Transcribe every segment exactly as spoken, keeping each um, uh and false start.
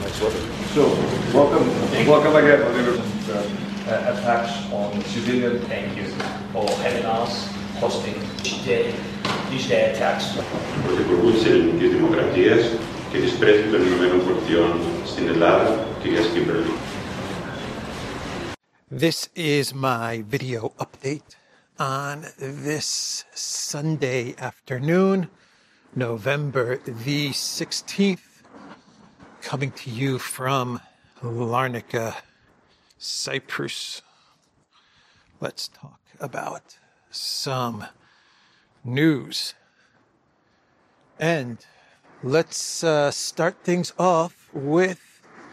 Absolutely. So, welcome, welcome again, Oliver. Uh, attacks on civilian. Thank you for having us, hosting today, these day attacks. Πρωθυπουργού της Ελληνικής Δημοκρατίας και της Πρέσβης των Ηνωμένων Πολιτειών στην Ελλάδα, κυρίας Κίμπερλι. This is my video update on this Sunday afternoon, November the sixteenth, coming to you from Larnaca, Cyprus. Let's talk about some news. And let's uh, start things off with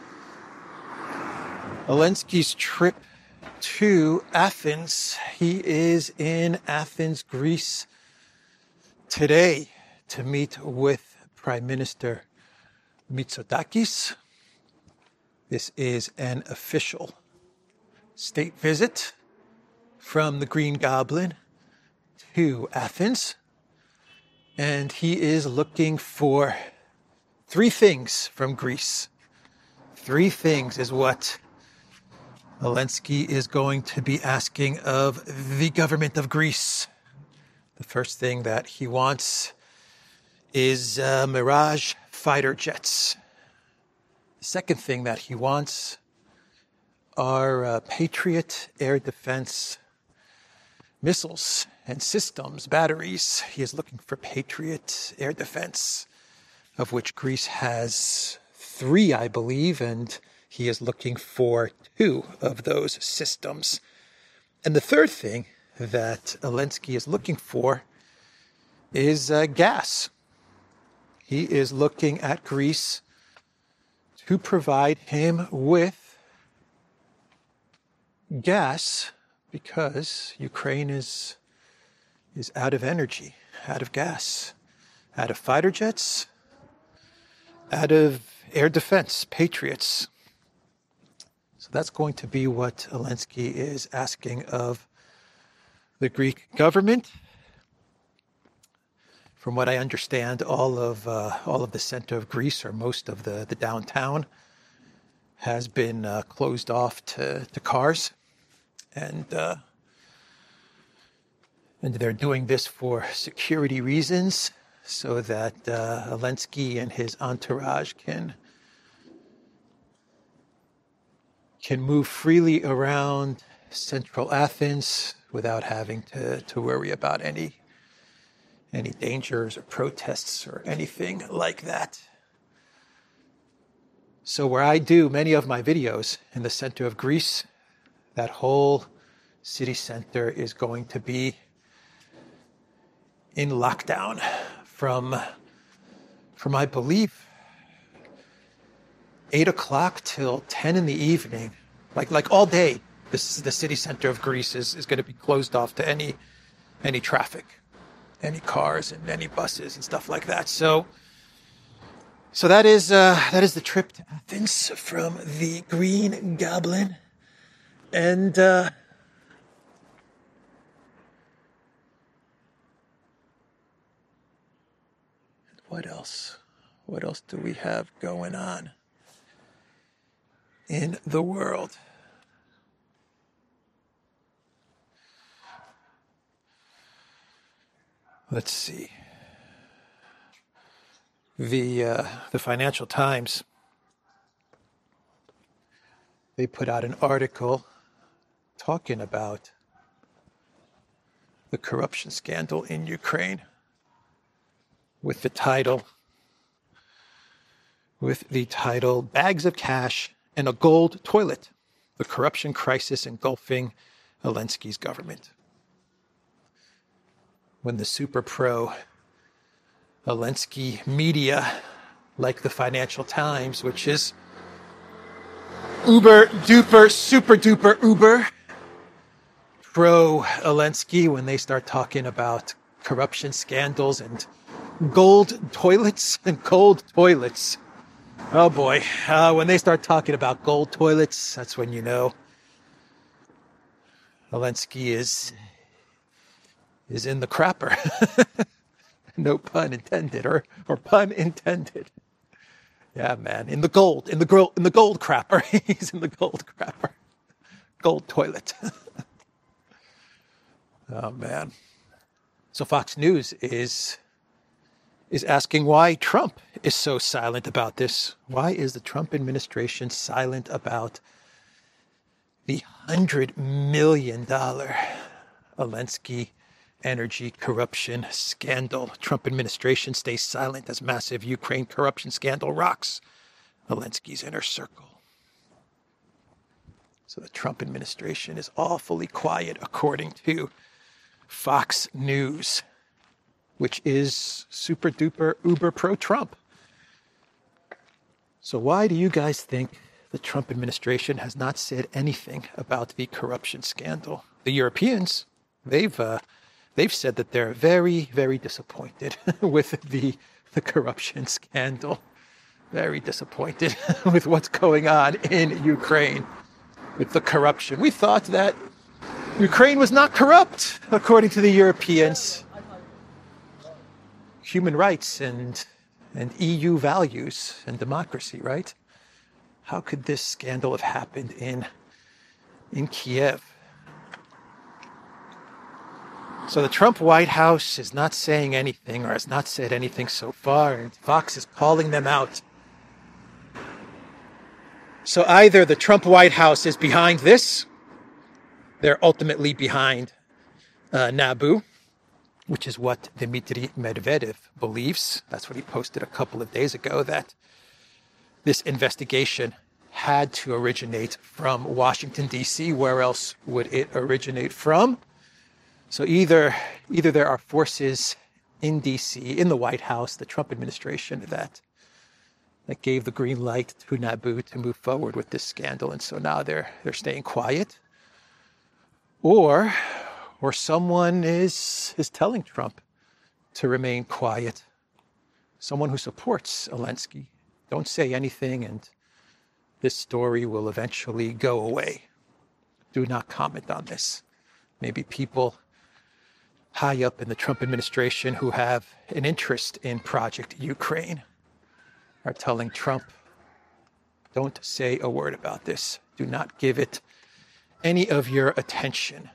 Zelensky's trip to Athens. He is in Athens, Greece today to meet with Prime Minister Mitsotakis. This is an official state visit from the Green Goblin to Athens. And he is looking for three things from Greece. Three things is what Zelensky is going to be asking of the government of Greece. The first thing that he wants is uh, Mirage fighter jets. The second thing that he wants are uh, Patriot air defense missiles and systems, batteries. He is looking for Patriot air defense, of which Greece has three, I believe, and he is looking for two of those systems. And the third thing that Zelensky is looking for is uh, gas. He is looking at Greece to provide him with gas because Ukraine is, is out of energy, out of gas, out of fighter jets, out of air defense, Patriots. So that's going to be what Zelensky is asking of the Greek government. From what I understand, all of uh, all of the center of Greece, or most of the, the downtown, has been uh, closed off to, to cars. And, uh, and they're doing this for security reasons, so that uh, Zelensky and his entourage can can move freely around central Athens without having to, to worry about any any dangers or protests or anything like that. So where I do many of my videos in the center of Greece, that whole city center is going to be in lockdown from, from I believe, eight o'clock till ten in the evening, like like all day. This is the city center of Greece is, is going to be closed off to any any traffic, any cars and any buses and stuff like that. So so that is uh, that is the trip to Athens from the Green Goblin. And uh, what else? What else do we have going on in the world? Let's see. The uh, the Financial Times, they put out an article talking about the corruption scandal in Ukraine with the title with the title Bags of Cash and a Gold Toilet, the corruption crisis engulfing Zelensky's government. When the super pro Zelensky media, like the Financial Times, which is uber duper, super duper uber pro Zelensky, when they start talking about corruption scandals and gold toilets and gold toilets. Oh boy, uh, when they start talking about gold toilets, that's when you know Zelensky is is in the crapper. No pun intended, or or pun intended. Yeah, man. In the gold, in the gold, in the gold crapper. He's in the gold crapper. Gold toilet. Oh, man. So Fox News is is asking why Trump is so silent about this. Why is the Trump administration silent about the one hundred million dollars Zelensky energy corruption scandal? Trump administration stays silent as massive Ukraine corruption scandal rocks Zelensky's inner circle. So the Trump administration is awfully quiet, according to Fox News, which is super duper uber pro-Trump. So why do you guys think the Trump administration has not said anything about the corruption scandal? The Europeans, they've uh, they've said that they're very, very disappointed with the the corruption scandal. Very disappointed with what's going on in Ukraine with the corruption. We thought that Ukraine was not corrupt, according to the Europeans. Human rights and and E U values and democracy, right? How could this scandal have happened in in Kiev? So the Trump White House is not saying anything, or has not said anything so far, and Fox is calling them out. So either the Trump White House is behind this, they're ultimately behind uh, Nabu, which is what Dmitry Medvedev believes. That's what he posted a couple of days ago, that this investigation had to originate from Washington, D C. Where else would it originate from? So either either there are forces in D C, in the White House, the Trump administration, that that gave the green light to Nabu to move forward with this scandal, and so now they're they're staying quiet. Or or someone is is telling Trump to remain quiet. Someone who supports Zelensky. Don't say anything and this story will eventually go away. Do not comment on this. Maybe people high up in the Trump administration who have an interest in Project Ukraine are telling Trump, don't say a word about this. Do not give it any of your attention.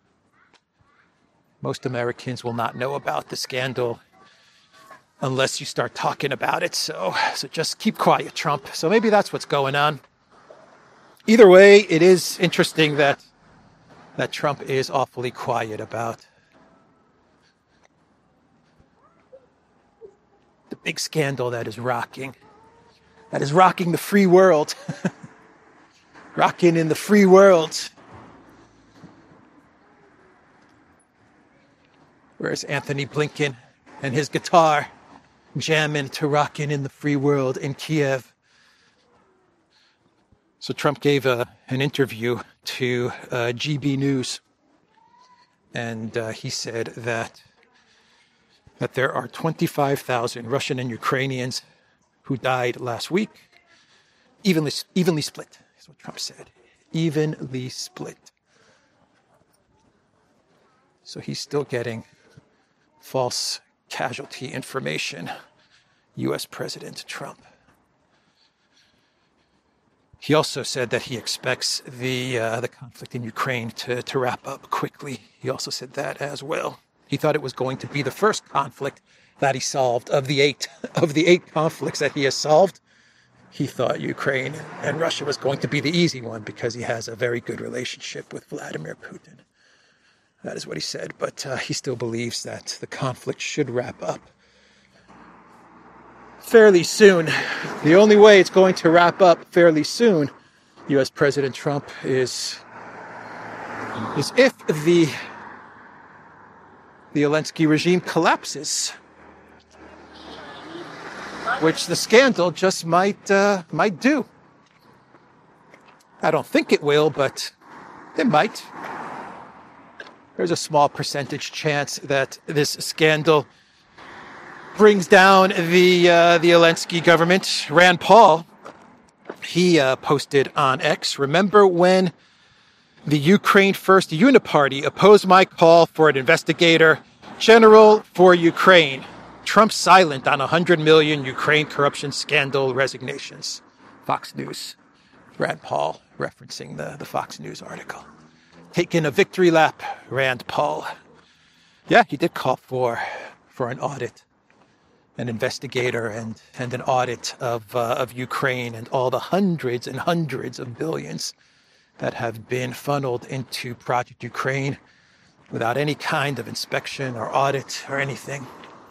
Most Americans will not know about the scandal unless you start talking about it. So, so just keep quiet, Trump. So maybe that's what's going on. Either way, it is interesting that that Trump is awfully quiet about the big scandal that is rocking, that is rocking the free world, rocking in the free world. Whereas Anthony Blinken and his guitar jamming to rocking in the free world in Kiev. So Trump gave a, an interview to uh, G B News, and uh, he said that that there are twenty-five thousand Russian and Ukrainians who died last week, evenly evenly split, is what Trump said. Evenly split. So he's still getting false casualty information, U S President Trump. He also said that he expects the uh, the conflict in Ukraine to, to wrap up quickly. He also said that as well. He thought it was going to be the first conflict that he solved of the eight of the eight conflicts that he has solved. He thought Ukraine and Russia was going to be the easy one because he has a very good relationship with Vladimir Putin. That is what he said, but uh, he still believes that the conflict should wrap up fairly soon. The only way it's going to wrap up fairly soon, U S President Trump, is is if the the Zelensky regime collapses, which the scandal just might uh, might do. I don't think it will, but it might. There's a small percentage chance that this scandal brings down the uh, the Zelensky government. Rand Paul, he uh, posted on X, remember when the Ukraine First Uniparty opposed my call for an investigator general for Ukraine? Trump silent on one hundred million Ukraine corruption scandal resignations. Fox News. Rand Paul referencing the, the Fox News article. Taking a victory lap, Rand Paul. Yeah, he did call for, for an audit, an investigator and, and an audit of, uh, of Ukraine and all the hundreds and hundreds of billions that have been funneled into Project Ukraine without any kind of inspection or audit or anything.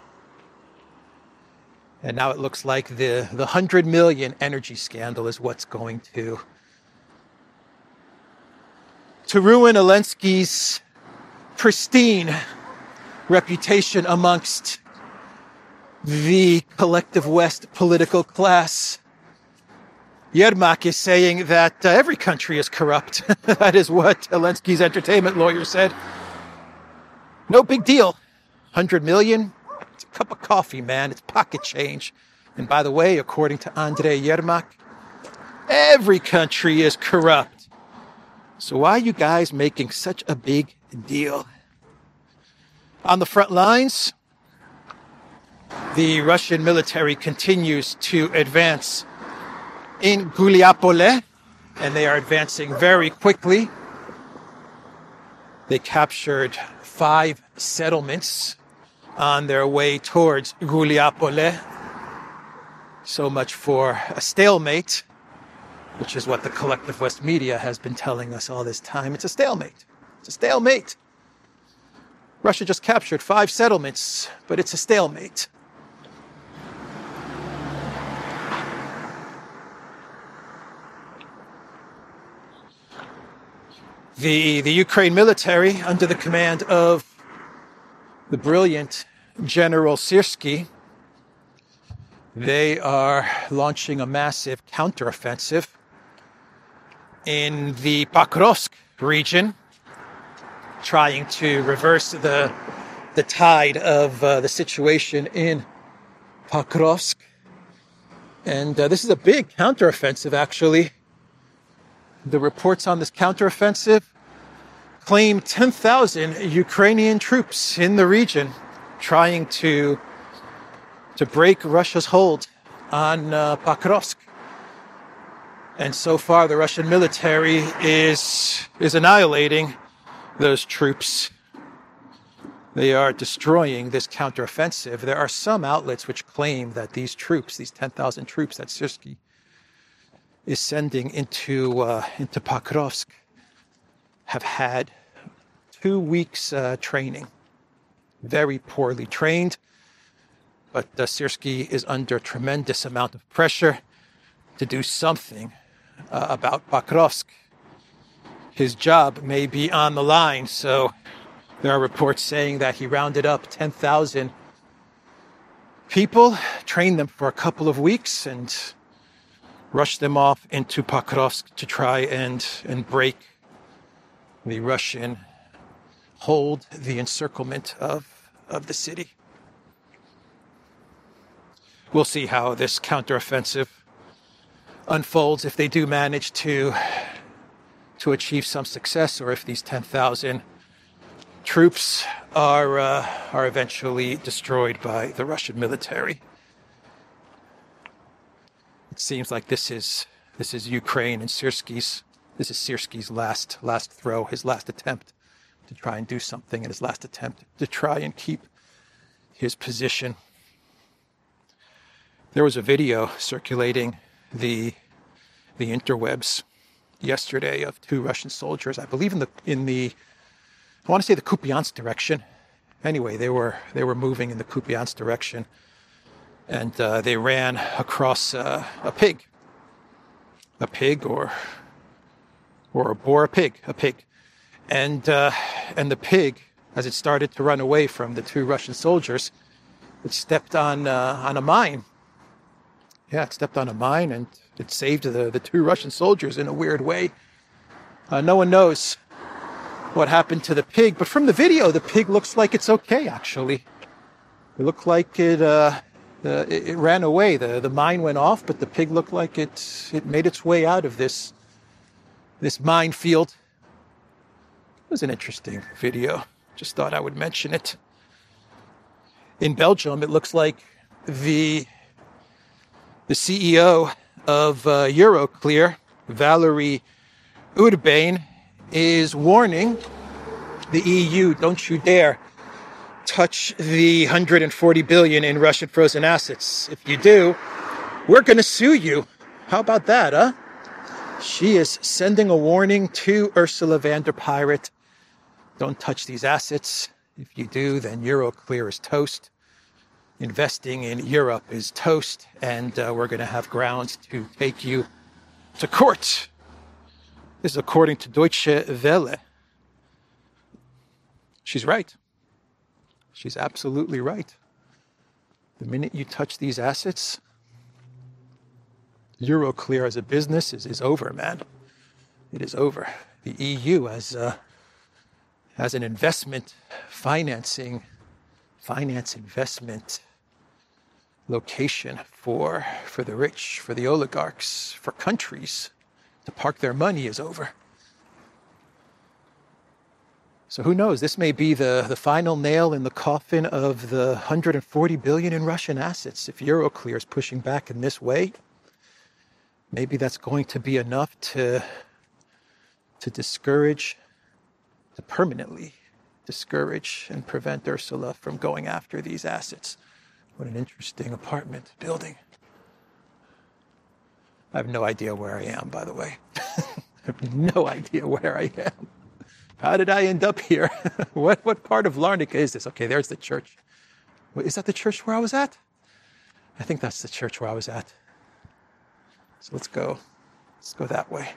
And now it looks like the, the one hundred million energy scandal is what's going to, to ruin Zelensky's pristine reputation amongst the collective West political class. Yermak is saying that uh, every country is corrupt. That is what Zelensky's entertainment lawyer said. No big deal. one hundred million? It's a cup of coffee, man. It's pocket change. And by the way, according to Andrei Yermak, every country is corrupt. So why are you guys making such a big deal? On the front lines, the Russian military continues to advance in Guliapole, and they are advancing very quickly. They captured five settlements on their way towards Guliapole. So much for a stalemate, which is what the collective West media has been telling us all this time. It's a stalemate. It's a stalemate. Russia just captured five settlements, but it's a stalemate. The, the Ukraine military, under the command of the brilliant General Syrskyi, they are launching a massive counteroffensive in the Pokrovsk region, trying to reverse the, the tide of uh, the situation in Pokrovsk. And uh, this is a big counteroffensive, actually. The reports on this counteroffensive claim ten thousand Ukrainian troops in the region trying to, to break Russia's hold on uh, Pokrovsk. And so far, the Russian military is, is annihilating those troops. They are destroying this counteroffensive. There are some outlets which claim that these troops, these ten thousand troops that Syrskyi is sending into uh, into Pokrovsk, have had two weeks uh, training. Very poorly trained, but uh, Syrskyi is under a tremendous amount of pressure to do something uh, about Pokrovsk. His job may be on the line, so there are reports saying that he rounded up ten thousand people, trained them for a couple of weeks, and rushed them off into Pokrovsk to try and, and break the Russian hold, the encirclement of, of the city. We'll see how this counteroffensive unfolds, if they do manage to, to achieve some success, or if these ten thousand troops are, uh, are eventually destroyed by the Russian military. It seems like this is this is Ukraine and Syrskyi's this is Syrskyi's last last throw, his last attempt to try and do something, and his last attempt to try and keep his position. There was a video circulating the the interwebs yesterday of two Russian soldiers, I believe in the in the I want to say the Kupiansk direction. Anyway, they were they were moving in the Kupiansk direction. And uh, they ran across uh, a pig, a pig, or or a boar, a pig, a pig, and uh, and the pig, as it started to run away from the two Russian soldiers, it stepped on uh, on a mine. Yeah, it stepped on a mine, and it saved the the two Russian soldiers in a weird way. Uh, no one knows what happened to the pig, but from the video, the pig looks like it's okay. Actually, it looked like it. Uh, Uh, it, it ran away. The the mine went off, but the pig looked like it it made its way out of this this minefield. It was an interesting video. Just thought I would mention it. in Belgium, it looks like the the C E O of uh, Euroclear, Valerie Urbain, is warning the E U, don't you dare touch the one hundred forty billion in Russian frozen assets. If you do, we're going to sue you. How about that, huh? She is sending a warning to Ursula von der Leyen. Don't touch these assets. If you do, then Euroclear is toast. Investing in Europe is toast, and uh, we're going to have grounds to take you to court. This is according to Deutsche Welle. She's right. She's absolutely right. The minute you touch these assets, Euroclear as a business is, is over, man. It is over. The E U as uh, as an investment financing, finance investment location for for the rich, for the oligarchs, for countries to park their money is over. So who knows? This may be the, the final nail in the coffin of the one hundred forty billion in Russian assets. If Euroclear is pushing back in this way, maybe that's going to be enough to, to discourage, to permanently discourage and prevent Ursula from going after these assets. What an interesting apartment building. I have no idea where I am, by the way. I have no idea where I am. How did I end up here? what what part of Larnaca is this? Okay, there's the church. Wait, is that the church where I was at? I think that's the church where I was at. So let's go. Let's go that way.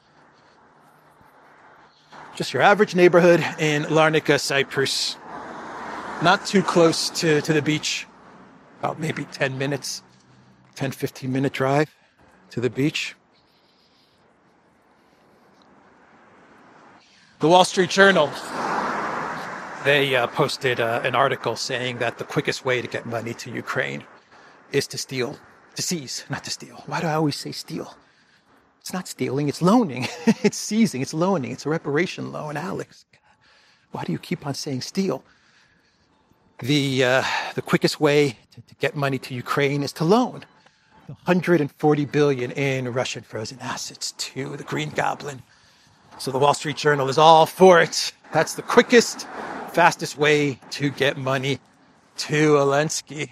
Just your average neighborhood in Larnaca, Cyprus. Not too close to, to the beach. About maybe ten minutes, ten, fifteen minute drive to the beach. The Wall Street Journal, they uh, posted uh, an article saying that the quickest way to get money to Ukraine is to steal, to seize, not to steal. Why do I always say steal? It's not stealing, it's loaning. It's seizing, it's loaning, it's a reparation loan. Alex, why do you keep on saying steal? The uh, the quickest way to, to get money to Ukraine is to loan one hundred forty billion in Russian frozen assets to the Green Goblin. So the Wall Street Journal is all for it. That's the quickest, fastest way to get money to Zelensky.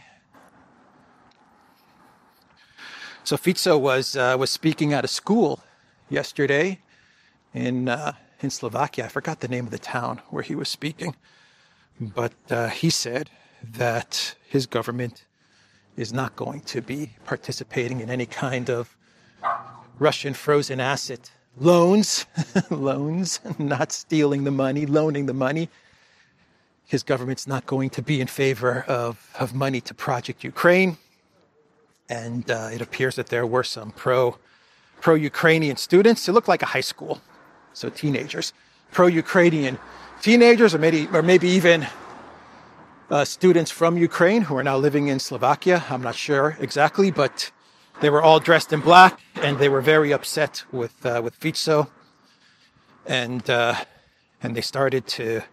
So Fico was uh, was speaking at a school yesterday in uh, in Slovakia. I forgot the name of the town where he was speaking, but uh, he said that his government is not going to be participating in any kind of Russian frozen asset loans, loans, not stealing the money, loaning the money. His government's not going to be in favor of, of money to Project Ukraine. And uh, it appears that there were some pro, pro-Ukrainian students. It looked like a high school, so teenagers. Pro-Ukrainian teenagers, or maybe, or maybe even uh, students from Ukraine who are now living in Slovakia. I'm not sure exactly, but they were all dressed in black, and they were very upset with uh, with Fico, and uh, and they started to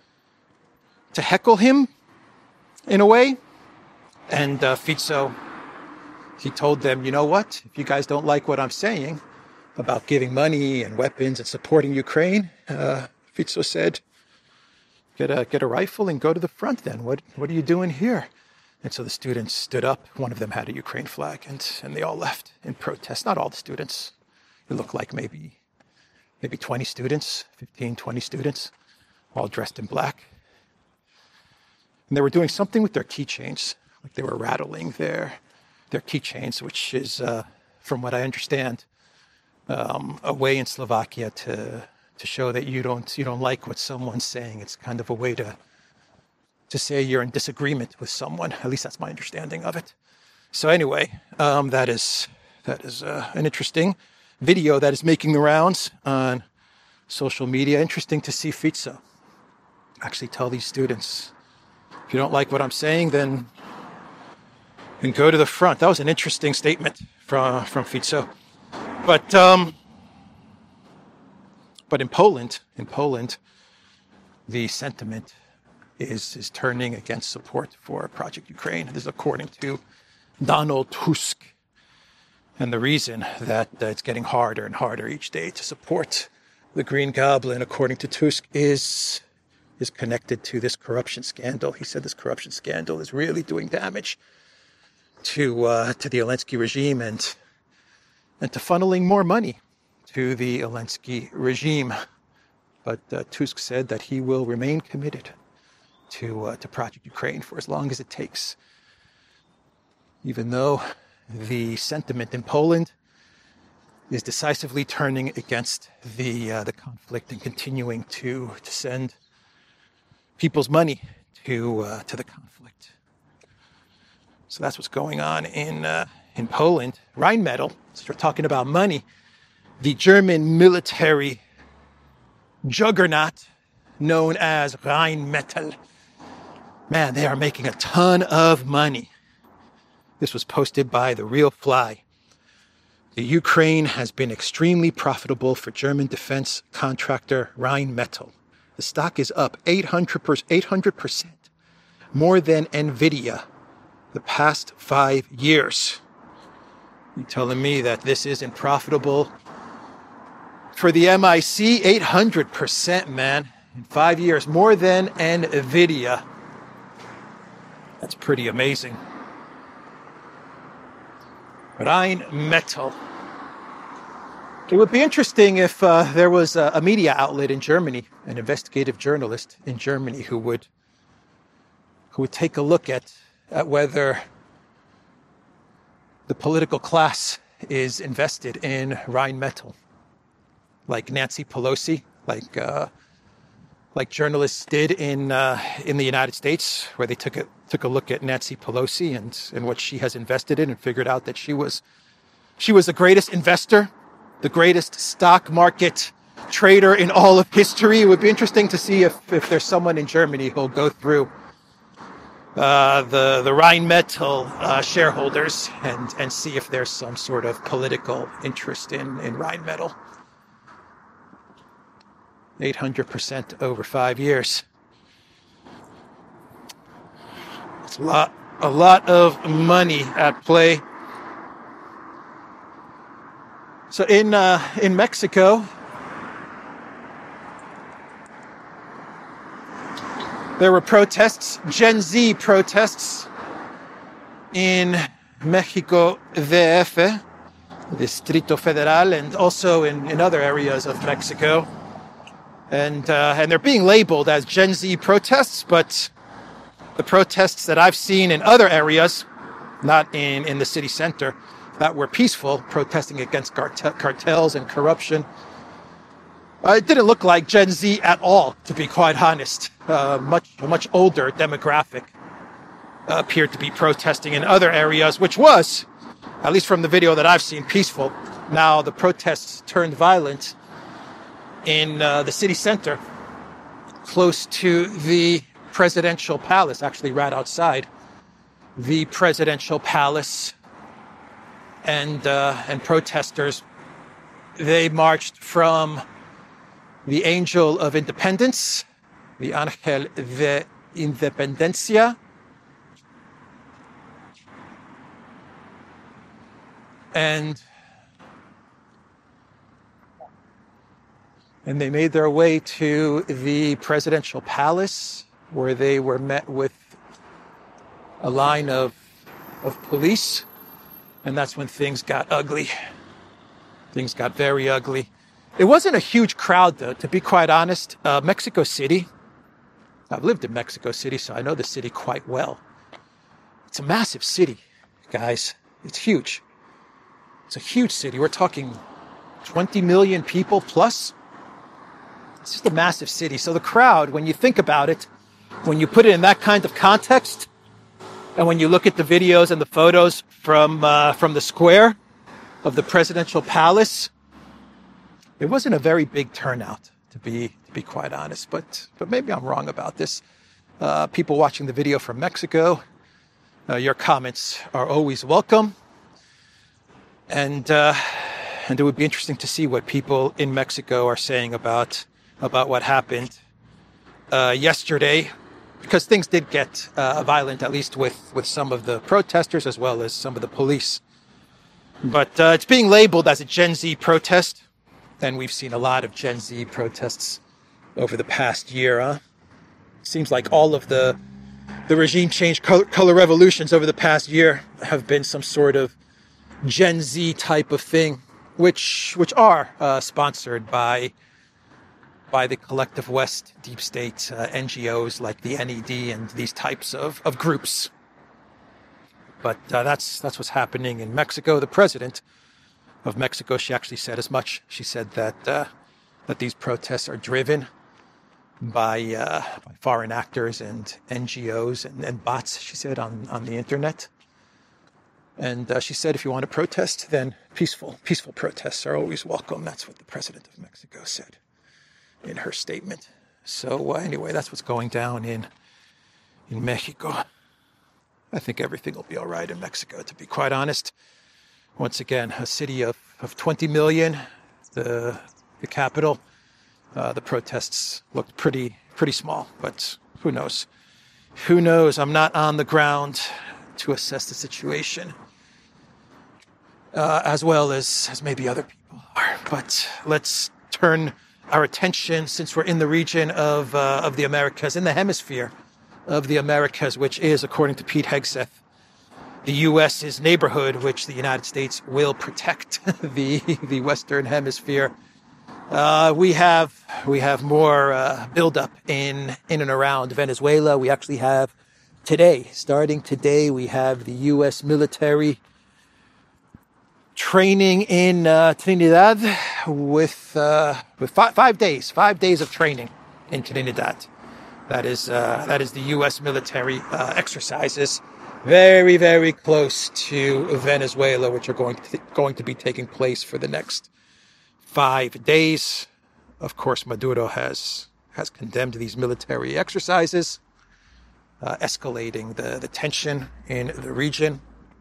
to heckle him in a way. And uh, Fico, he told them, you know what? If you guys don't like what I'm saying about giving money and weapons and supporting Ukraine, uh, Fico said, get a get a rifle and go to the front. Then what what are you doing here? And so the students stood up. One of them had a Ukraine flag, and, and they all left in protest. Not all the students. It looked like maybe maybe twenty students, fifteen, twenty students, all dressed in black. And they were doing something with their keychains, like they were rattling their their keychains, which is, uh, from what I understand, um, a way in Slovakia to to show that you don't you don't like what someone's saying. It's kind of a way to to say you're in disagreement with someone. At least that's my understanding of it. So anyway, um, that is that is uh, an interesting video that is making the rounds on social media. Interesting to see Fico actually tell these students, if you don't like what I'm saying, then, then go to the front. That was an interesting statement from from Fico. But um, but in Poland, in Poland, the sentiment is, is turning against support for Project Ukraine. This is according to Donald Tusk. And the reason that uh, it's getting harder and harder each day to support the Green Goblin, according to Tusk, is is connected to this corruption scandal. He said this corruption scandal is really doing damage to uh, to the Zelensky regime and and to funneling more money to the Zelensky regime. But uh, Tusk said that he will remain committed to uh, to Project Ukraine for as long as it takes, even though the sentiment in Poland is decisively turning against the uh, the conflict and continuing to to send people's money to uh, to the conflict. So that's what's going on in uh, in Poland. Rheinmetall, since we're talking about money, the German military juggernaut known as Rheinmetall. Man, they are making a ton of money. This was posted by The Real Fly. The Ukraine has been extremely profitable for German defense contractor Rheinmetall. The stock is up eight hundred percent, more than Nvidia, the past five years. You telling me that this isn't profitable for the M I C? eight hundred percent, man, in five years, more than Nvidia. That's pretty amazing. Rheinmetall. It would be interesting if uh, there was a, a media outlet in Germany, an investigative journalist in Germany who would who would take a look at, at whether the political class is invested in Rheinmetall, like Nancy Pelosi, like uh, like journalists did in uh, in the United States, where they took a took a look at Nancy Pelosi and, and what she has invested in, and figured out that she was she was the greatest investor, the greatest stock market trader in all of history. It would be interesting to see if, if there's someone in Germany who'll go through uh, the the Rheinmetall uh, shareholders and and see if there's some sort of political interest in in Rheinmetall. eight hundred percent over five years. It's a lot, a lot of money at play. So in uh, in Mexico, there were protests, Gen Z protests in Mexico D F, Distrito Federal, and also in, in other areas of Mexico. And uh, and they're being labeled as Gen Z protests, but the protests that I've seen in other areas, not in, in the city center, that were peaceful, protesting against cart- cartels and corruption, uh, it didn't look like Gen Z at all, to be quite honest. Uh, much a much older demographic uh, appeared to be protesting in other areas, which was, at least from the video that I've seen, peaceful. Now the protests turned violent in uh, the city center, close to the presidential palace, actually right outside the presidential palace. And uh, and protesters, they marched from the Angel of Independence, the Ángel de Independencia, and And they made their way to the presidential palace, where they were met with a line of of police. And that's when things got ugly. Things got very ugly. It wasn't a huge crowd, though, to be quite honest. Uh, Mexico City, I've lived in Mexico City, so I know the city quite well. It's a massive city, guys. It's huge. It's a huge city. We're talking twenty million people plus. It's just a massive city. So the crowd, when you think about it, when you put it in that kind of context, and when you look at the videos and the photos from uh, from the square of the presidential palace, it wasn't a very big turnout, to be to be quite honest. But but maybe I'm wrong about this. Uh, people watching the video from Mexico, uh, your comments are always welcome, and uh, and it would be interesting to see what people in Mexico are saying about about what happened uh, yesterday because things did get uh, violent, at least with, with some of the protesters as well as some of the police. But uh, it's being labeled as a Gen Z protest, and we've seen a lot of Gen Z protests over the past year. Huh? Seems like all of the the regime change color, color revolutions over the past year have been some sort of Gen Z type of thing, which which are uh, sponsored by by the collective West, deep state uh, N G Os like the N E D and these types of, of groups. But uh, that's that's what's happening in Mexico. The president of Mexico, she actually said as much. She said that uh, that these protests are driven by, uh, by foreign actors and N G Os and, and bots, she said, on, on the internet. And uh, she said, if you want to protest, then peaceful, peaceful protests are always welcome. That's what the president of Mexico said in her statement. So uh, anyway, that's what's going down in in Mexico. I think everything will be all right in Mexico, to be quite honest. Once again, a city of, of twenty million, the the capital. Uh, the protests looked pretty pretty small, but who knows? Who knows? I'm not on the ground to assess the situation, uh, as well as, as maybe other people are. But let's turn our attention, since we're in the region of uh, of the Americas, in the hemisphere of the Americas, which is, according to Pete Hegseth, the U S's neighborhood, which the United States will protect, the the Western Hemisphere. Uh, we have we have more uh, buildup in in and around Venezuela. We actually have today, starting today, we have the U S military training in uh, Trinidad with uh, with five, five days, five days of training in Trinidad. That is uh, that is the U S military uh, exercises, very very close to Venezuela, which are going to th- going to be taking place for the next five days. Of course, Maduro has has condemned these military exercises, uh, escalating the, the tension in the region.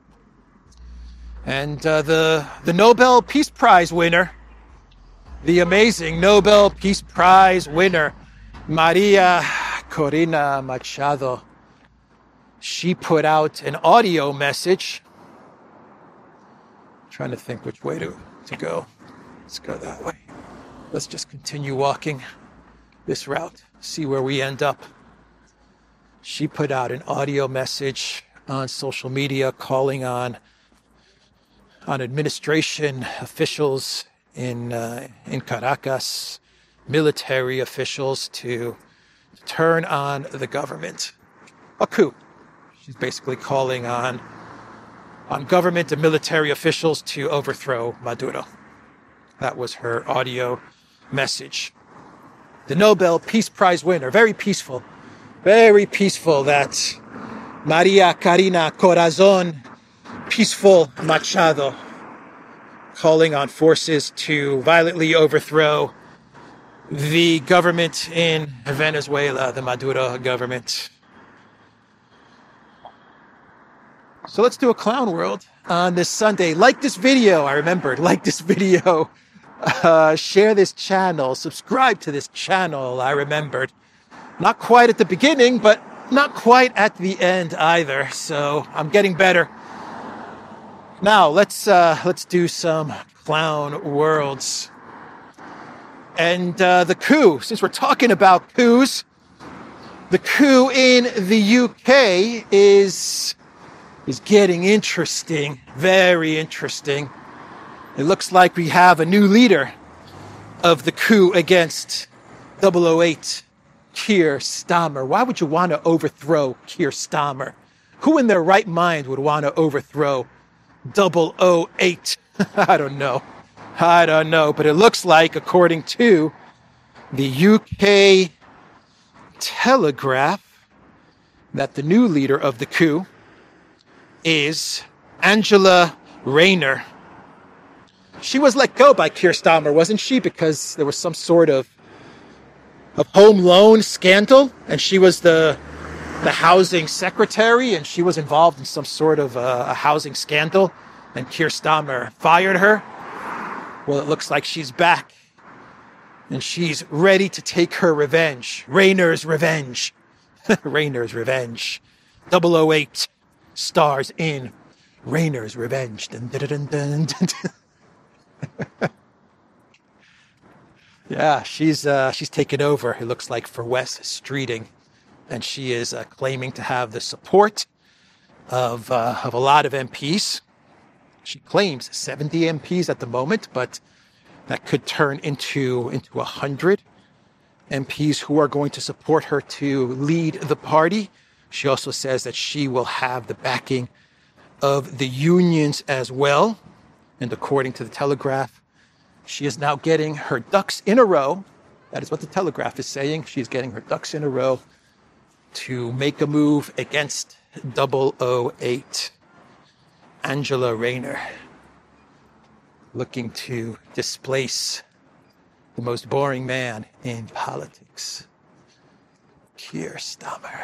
And uh, the the Nobel Peace Prize winner, the amazing Nobel Peace Prize winner, Maria Corina Machado, she put out an audio message. I'm trying to think which way to, to go. Let's go that way. Let's just continue walking this route, see where we end up. She put out an audio message on social media calling on on administration officials in uh, in Caracas, military officials to, to turn on the government. A coup. She's basically calling on on government and military officials to overthrow Maduro. That was her audio message. The Nobel Peace Prize winner, very peaceful, very peaceful, that Maria Corina Corazon Peaceful Machado, calling on forces to violently overthrow the government in Venezuela, the Maduro government. So let's do a clown world on this Sunday. Like this video, I remembered, like this video. Uh, share this channel, subscribe to this channel, I remembered. Not quite at the beginning, but not quite at the end either, so I'm getting better. Now, let's uh, let's do some clown worlds. And uh, the coup, since we're talking about coups, the coup in the U K is, is getting interesting, very interesting. It looks like we have a new leader of the coup against double oh eight, Keir Starmer. Why would you want to overthrow Keir Starmer? Who in their right mind would want to overthrow double oh eight? I don't know. I don't know. But it looks like, according to the U K Telegraph, that the new leader of the coup is Angela Rayner. She was let go by Keir Starmer, wasn't she? Because there was some sort of, of home loan scandal, and she was the the housing secretary, and she was involved in some sort of uh, a housing scandal, and Keir Starmer fired her. Well, it looks like she's back, and she's ready to take her revenge. Rayner's revenge. Rayner's Revenge. double oh eight stars in Rayner's Revenge. Dun, dun, dun, dun, dun, dun. Yeah, she's uh, she's taken over, it looks like, for Wes Streeting. And she is uh, claiming to have the support of uh, of a lot of M Ps. She claims seventy M Ps at the moment, but that could turn into into one hundred M Ps who are going to support her to lead the party. She also says that she will have the backing of the unions as well. And according to the Telegraph, she is now getting her ducks in a row. That is what the Telegraph is saying. She's getting her ducks in a row to make a move against double oh eight. Angela Rayner, looking to displace the most boring man in politics, Keir Starmer.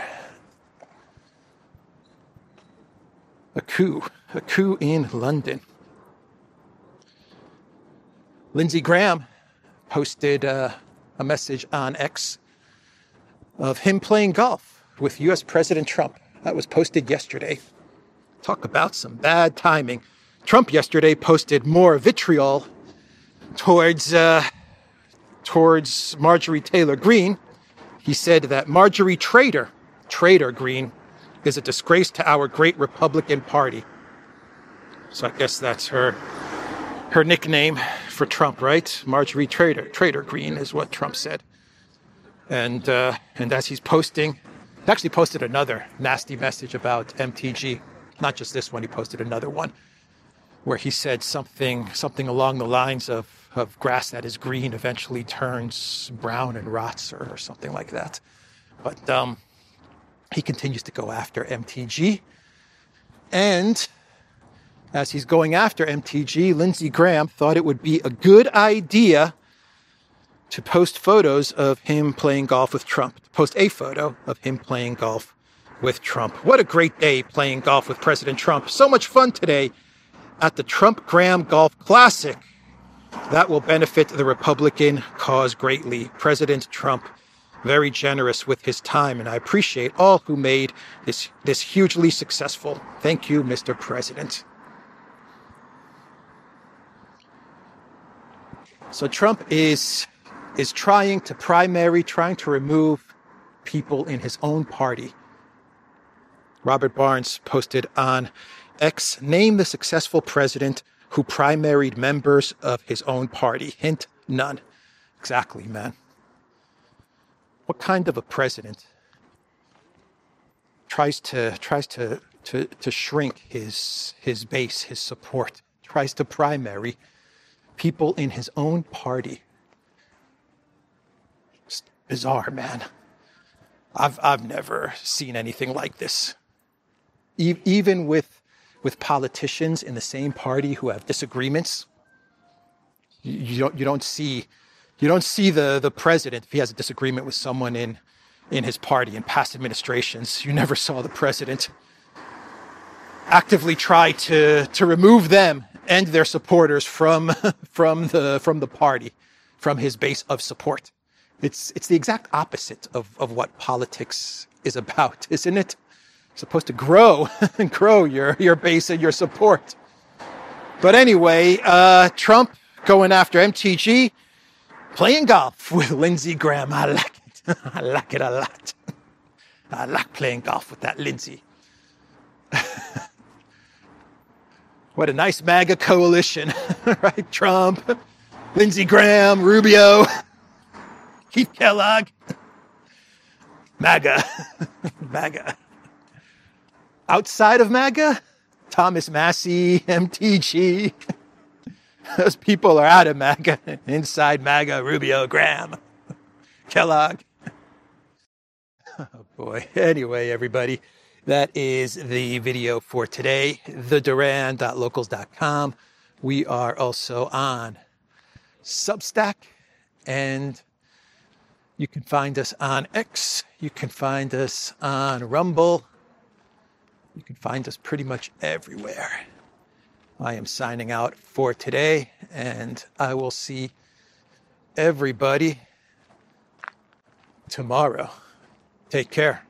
A coup, a coup in London. Lindsey Graham posted uh, a message on X of him playing golf with U S President Trump. That was posted yesterday. Talk about some bad timing. Trump yesterday posted more vitriol towards uh, towards Marjorie Taylor Greene. He said that Marjorie Traitor, Traitor Greene, is a disgrace to our great Republican Party. So I guess that's her her nickname for Trump, right? Marjorie Traitor, Traitor Greene is what Trump said. And uh, and as he's posting, he actually posted another nasty message about M T G. Not just this one, he posted another one where he said something something along the lines of, of grass that is green eventually turns brown and rots, or, or something like that. But um, he continues to go after M T G. And as he's going after M T G, Lindsey Graham thought it would be a good idea to post photos of him playing golf with Trump. To post a photo of him playing golf with Trump. What a great day playing golf with President Trump. So much fun today at the Trump-Graham Golf Classic. That will benefit the Republican cause greatly. President Trump, very generous with his time, and I appreciate all who made this, this hugely successful. Thank you, Mister President. So Trump is, is trying to primary, trying to remove people in his own party. Robert Barnes posted on X, name the successful president who primaried members of his own party. Hint, none. Exactly, man. What kind of a president tries to tries to to, to shrink his his base, his support, tries to primary people in his own party? It's bizarre, man. I've I've never seen anything like this. Even with with politicians in the same party who have disagreements, you, you don't you don't see you don't see the, the president, if he has a disagreement with someone in in his party in past administrations. You never saw the president actively try to to remove them and their supporters from from the from the party, from his base of support. It's it's the exact opposite of, of what politics is about, isn't it? Supposed to grow and grow your, your base and your support. But anyway, uh, Trump going after M T G, playing golf with Lindsey Graham. I like it. I like it a lot. I like playing golf with that Lindsey. What a nice MAGA coalition, right? Trump, Lindsey Graham, Rubio, Keith Kellogg, MAGA, MAGA. Outside of MAGA, Thomas Massie, M T G. Those people are out of MAGA. Inside MAGA, Rubio, Graham, Kellogg. Oh boy. Anyway, everybody, that is the video for today. the duran dot locals dot com. We are also on Substack, and you can find us on X. You can find us on Rumble. You can find us pretty much everywhere. I am signing out for today, and I will see everybody tomorrow. Take care.